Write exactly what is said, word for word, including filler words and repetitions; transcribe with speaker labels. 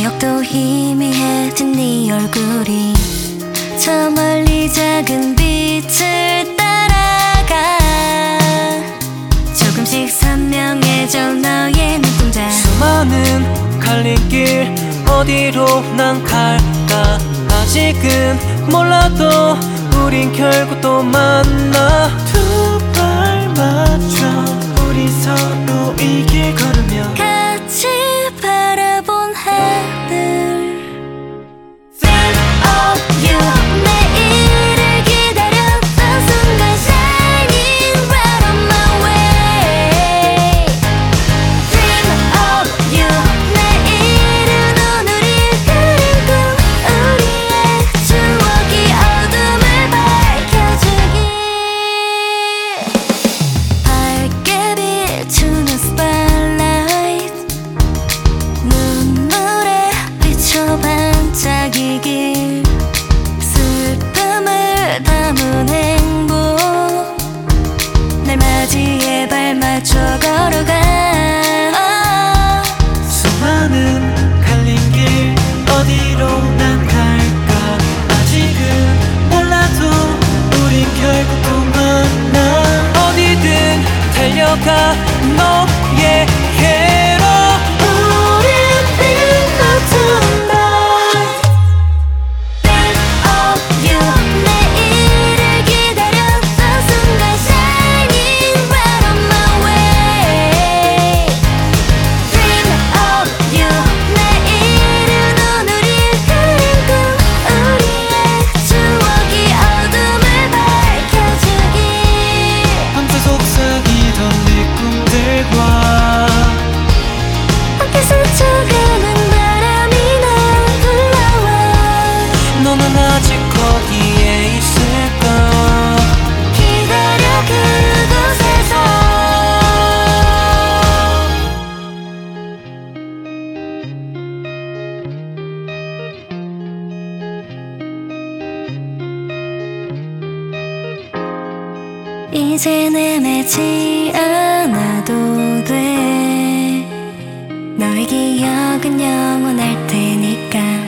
Speaker 1: 기억도 희미해진 네 얼굴이 저 멀리 작은 빛을 따라가 조금씩 선명해져 너의 눈동자.
Speaker 2: 수많은 갈림길 어디로 난 갈까. 아직은 몰라도 우린 결국 또 만나. 두 발 맞춰 우리 서로 이 길 걸으며
Speaker 1: 같이 바라본 하늘.
Speaker 2: Think of you.
Speaker 1: 내일을 기다렸던 순간 Shining right on my way. Dream of you. 내일은 오늘이 그린 꿈. 우리의 추억이 어둠을 밝혀주기. 밝게 비추는 spotlight. 눈물에 비춰 반짝이길. 슬픔을 담은 행복. 날 맞이해 발 맞춰 걸어가.
Speaker 2: 수많은 갈림길 어디로 난 갈까. 아직은 몰라도 우린 결국 또 만나. 어디든 달려가 너에게로. 우린 think of tonight.
Speaker 1: Think of you. 내일을 기다렸던 순간 Shining right on my way. Dream of you. 내일은 오늘이 그린 꿈. 우리의 추억이 어둠을 밝혀주기.
Speaker 2: 밤새 속삭이던 내 꿈들과
Speaker 1: 함께 스쳐가는 바람이 날 불러와.
Speaker 2: 너는 아직 거기에 있을까.
Speaker 1: 기다려 그곳에서. 이제 내매지 않아도 돼. 너의 기억은 영원할 테니까.